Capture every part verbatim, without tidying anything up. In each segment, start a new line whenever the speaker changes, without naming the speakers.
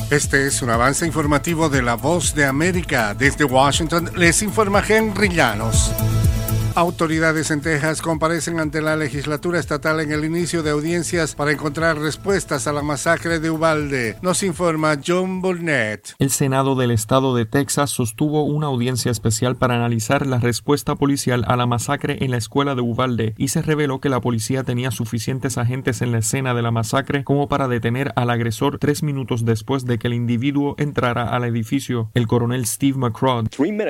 Este es un avance informativo de La Voz de América. Desde Washington les informa Henry Llanos. Autoridades en Texas comparecen ante la legislatura estatal en el inicio de audiencias para encontrar respuestas a la masacre de Uvalde. Nos informa John Burnett.
El Senado del estado de Texas sostuvo una audiencia especial para analizar la respuesta policial a la masacre en la escuela de Uvalde y se reveló que la policía tenía suficientes agentes en la escena de la masacre como para detener al agresor tres minutos después de que el individuo entrara al edificio. El coronel Steve McCraw.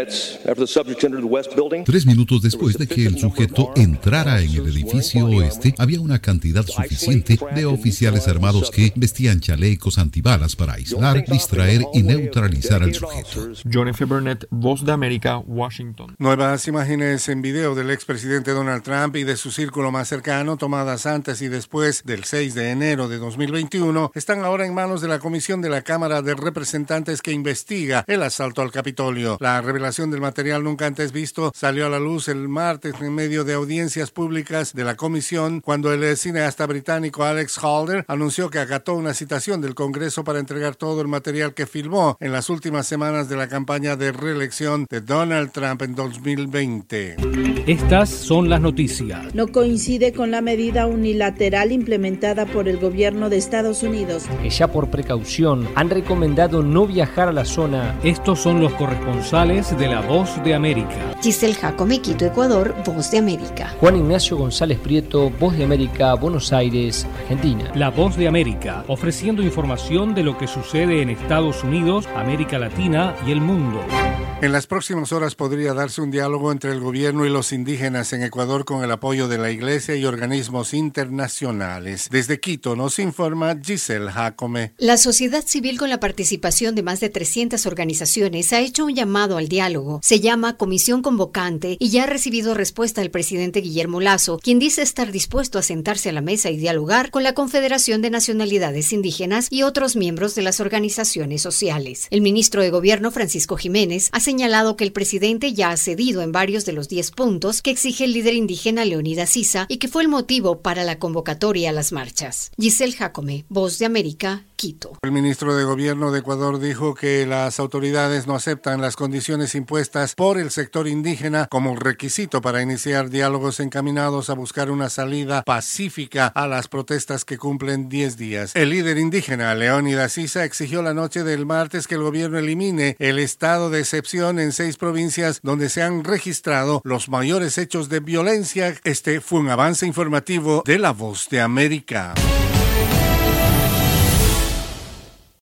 Tres minutos después de que el sujeto entrara en el edificio oeste, había una cantidad suficiente de oficiales armados que vestían chalecos antibalas para aislar, distraer y neutralizar al sujeto.
John F. Burnett, Voz de América, Washington.
Nuevas imágenes en video del expresidente Donald Trump y de su círculo más cercano, tomadas antes y después del seis de enero de dos mil veintiuno, están ahora en manos de la Comisión de la Cámara de Representantes que investiga el asalto al Capitolio. La revelación del material nunca antes visto salió a la luz el martes en medio de audiencias públicas de la comisión cuando el cineasta británico Alex Halder anunció que acató una citación del Congreso para entregar todo el material que filmó en las últimas semanas de la campaña de reelección de Donald Trump en dos mil veinte.
Estas son las noticias.
No coincide con la medida unilateral implementada por el gobierno de Estados Unidos,
que ya por precaución han recomendado no viajar a la zona.
Estos son los corresponsales de La Voz de América.
Giselle Jacome, Quito, Ecuador, Voz de América.
Juan Ignacio González Prieto, Voz de América, Buenos Aires, Argentina.
La Voz de América, ofreciendo información de lo que sucede en Estados Unidos, América Latina y el mundo.
En las próximas horas podría darse un diálogo entre el gobierno y los indígenas en Ecuador con el apoyo de la Iglesia y organismos internacionales. Desde Quito nos informa Giselle Jacome.
La sociedad civil, con la participación de más de trescientas organizaciones, ha hecho un llamado al diálogo. Se llama Comisión Convocante y ya ha recibido respuesta del presidente Guillermo Lasso, quien dice estar dispuesto a sentarse a la mesa y dialogar con la Confederación de Nacionalidades Indígenas y otros miembros de las organizaciones sociales. El ministro de Gobierno, Francisco Jiménez, ha señalado que el presidente ya ha cedido en varios de los diez puntos que exige el líder indígena Leonidas Issa y que fue el motivo para la convocatoria a las marchas. Giselle Jacome, Voz de América, Quito.
El ministro de Gobierno de Ecuador dijo que las autoridades no aceptan las condiciones impuestas por el sector indígena como requisito para iniciar diálogos encaminados a buscar una salida pacífica a las protestas que cumplen diez días. El líder indígena Leonidas Issa exigió la noche del martes que el gobierno elimine el estado de excepción en seis provincias donde se han registrado los mayores hechos de violencia. Este fue un avance informativo de La Voz de América.